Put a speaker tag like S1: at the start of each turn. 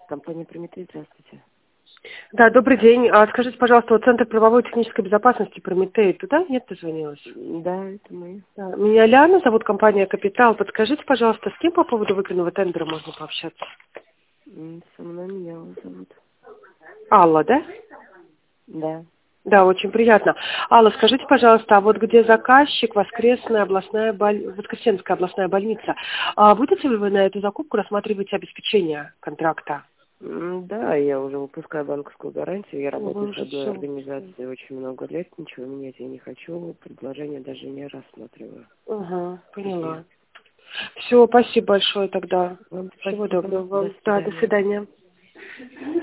S1: Компания «Прометей», здравствуйте.
S2: Да, добрый день. Скажите, пожалуйста, вот Центр правовой и технической безопасности «Прометей», туда нет, дозвонилась?
S1: Да, это мы.
S2: Да. Меня Лиана зовут, компания «Капитал». Подскажите, пожалуйста, с кем по поводу выгодного тендера можно пообщаться?
S1: Со мной меня зовут.
S2: Алла, да?
S1: Да.
S2: Да, очень приятно. Алла, скажите, пожалуйста, а вот где заказчик, Воскресенская областная больница, будете ли вы на эту закупку рассматривать обеспечение контракта?
S1: Да, я уже выпускаю банковскую гарантию. Я работаю с
S2: Уже
S1: одной
S2: всё.
S1: организацией очень много лет. Ничего менять я не хочу. Предложение даже не рассматриваю.
S2: Ага, поняла. Все, спасибо большое тогда.
S1: Вам
S2: Всего
S1: спасибо.
S2: доброго
S1: До
S2: вам. Да, до
S1: свидания.
S2: свидания.